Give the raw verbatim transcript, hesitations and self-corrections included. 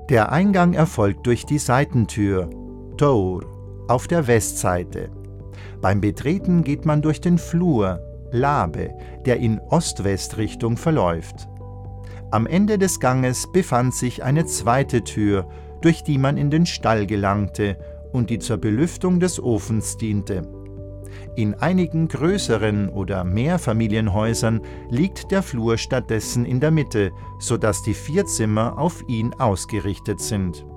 Der Eingang erfolgt durch die Seitentür, Tor, auf der Westseite. Beim Betreten geht man durch den Flur, Labe, der in Ost-West-Richtung verläuft. Am Ende des Ganges befand sich eine zweite Tür, durch die man in den Stall gelangte und die zur Belüftung des Ofens diente. In einigen größeren oder Mehrfamilienhäusern liegt der Flur stattdessen in der Mitte, sodass die vier Zimmer auf ihn ausgerichtet sind.